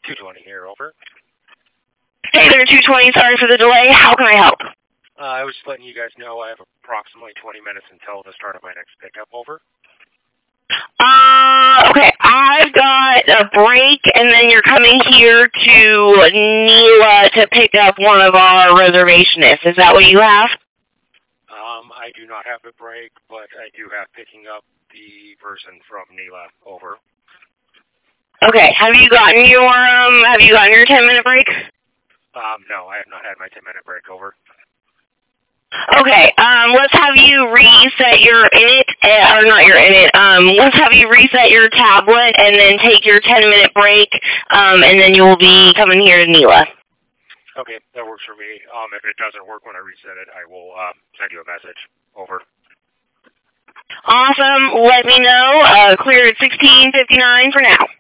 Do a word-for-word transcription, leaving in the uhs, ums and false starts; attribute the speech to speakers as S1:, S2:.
S1: two twenty here, over.
S2: Hey there, two twenty. Sorry for the delay. How can I help?
S1: Uh, I was just letting you guys know I have approximately twenty minutes until the start of my next pickup, over.
S2: Uh, okay. I've got a break, and then you're coming here to Nela to pick up one of our reservationists. Is that what you have?
S1: Um, I do not have a break, but I do have picking up the person from Nela, over.
S2: Okay. Have you gotten your um? Have you gotten your ten minute break?
S1: Um, no, I have not had my ten minute break, over.
S2: Okay. Um, let's have you reset your init, uh, or not your init. Um, let's have you reset your tablet and then take your ten minute break. Um, and then you will be coming here to Nela.
S1: Okay, that works for me. Um, if it doesn't work when I reset it, I will uh, send you a message, over.
S2: Awesome. Let me know. Uh, clear at sixteen fifty-nine for now.